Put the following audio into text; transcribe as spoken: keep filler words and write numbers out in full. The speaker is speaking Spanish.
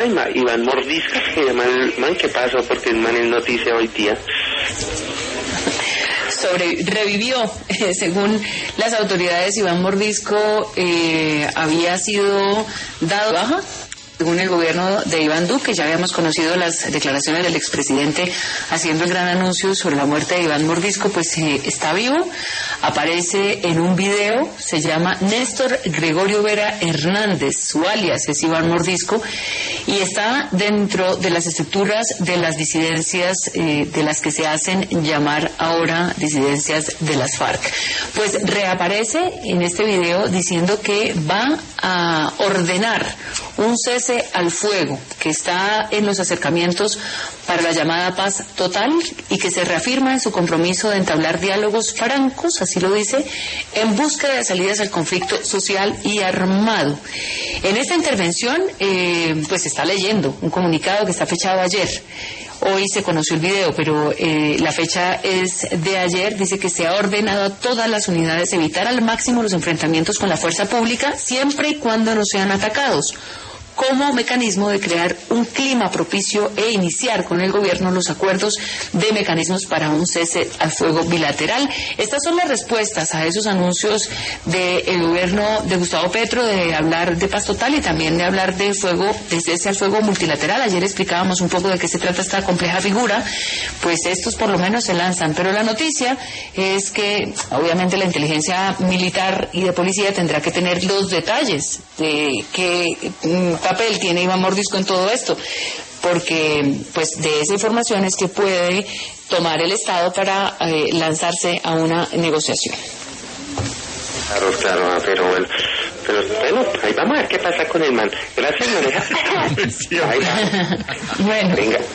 Ay, ma, Iván Mordisco, se llama el man, ¿qué pasó? Porque el man es noticia hoy día. Sobre, revivió, eh, según las autoridades, Iván Mordisco eh, había sido dado baja. Según el gobierno de Iván Duque, ya habíamos conocido las declaraciones del expresidente haciendo el gran anuncio sobre la muerte de Iván Mordisco, pues eh, está vivo, aparece en un video, se llama Néstor Gregorio Vera Hernández, su alias es Iván Mordisco, y está dentro de las estructuras de las disidencias eh, de las que se hacen llamar ahora disidencias de las FARC. Pues reaparece en este video diciendo que va a ordenar un cese al fuego que está en los acercamientos para la llamada paz total y que se reafirma en su compromiso de entablar diálogos francos, así lo dice, en búsqueda de salidas al conflicto social y armado. En esta intervención, eh, pues está leyendo un comunicado que está fechado ayer. Hoy se conoció el video, pero eh, la fecha es de ayer. Dice que se ha ordenado a todas las unidades evitar al máximo los enfrentamientos con la fuerza pública, siempre y cuando no sean atacados, como mecanismo de crear un clima propicio e iniciar con el gobierno los acuerdos de mecanismos para un cese al fuego bilateral. Estas son las respuestas a esos anuncios del gobierno de Gustavo Petro de hablar de paz total y también de hablar de fuego, de cese al fuego multilateral. Ayer explicábamos un poco de qué se trata esta compleja figura, pues estos por lo menos se lanzan. Pero la noticia es que obviamente la inteligencia militar y de policía tendrá que tener los detalles de qué papel tiene Iván Mordisco en todo esto, porque pues de esa información es que puede tomar el Estado para eh, lanzarse a una negociación. Claro, claro, pero bueno, pero bueno, ahí vamos a ver qué pasa con el man. Gracias, María. Bueno. Venga.